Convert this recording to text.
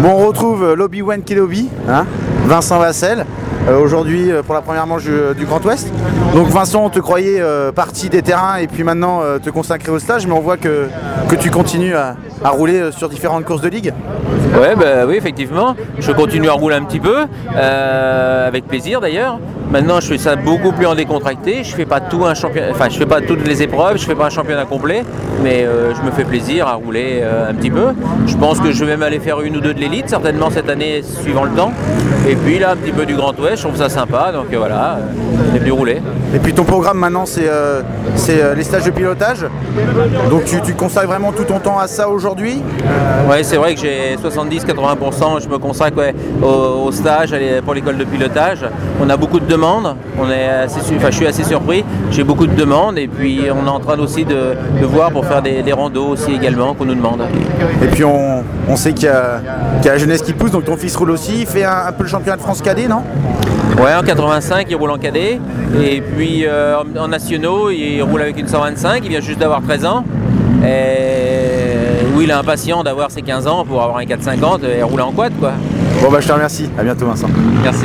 Bon, on retrouve l'Obi-Wan Kenobi, hein, Vincent Vassel, aujourd'hui pour la première manche du Grand Ouest. Donc Vincent, on te croyait parti des terrains et puis maintenant te consacrer au stage, mais on voit que tu continues à rouler sur différentes courses de ligue. Ouais, bah, oui, effectivement, je continue à rouler un petit peu, avec plaisir d'ailleurs. Maintenant, je fais ça beaucoup plus en décontracté. Je fais pas tout je fais pas toutes les épreuves, je fais pas un championnat complet, mais je me fais plaisir à rouler un petit peu. Je pense que je vais même aller faire une ou deux de l'élite, certainement cette année, suivant le temps. Et puis là, un petit peu du Grand Ouest, je trouve ça sympa, donc voilà, j'ai pu rouler. Et puis ton programme maintenant, c'est les stages de pilotage. Donc tu consacres vraiment tout ton temps à ça aujourd'hui? Ouais, c'est vrai que j'ai 70-80%, je me consacre au stage pour l'école de pilotage. On a beaucoup de demandes, je suis assez surpris, j'ai beaucoup de demandes et puis on est en train aussi de voir pour faire des randos aussi également qu'on nous demande. Et puis on sait qu'il y a la jeunesse qui pousse, donc ton fils roule aussi, il fait un peu le championnat de France cadet, non? Ouais, en 85, il roule en cadet et puis en nationaux, il roule avec une 125, il vient juste d'avoir 13 ans. Et oui, il est impatient d'avoir ses 15 ans pour avoir un 450 et rouler en quad, quoi. Bon bah je te remercie, à bientôt Vincent. Merci.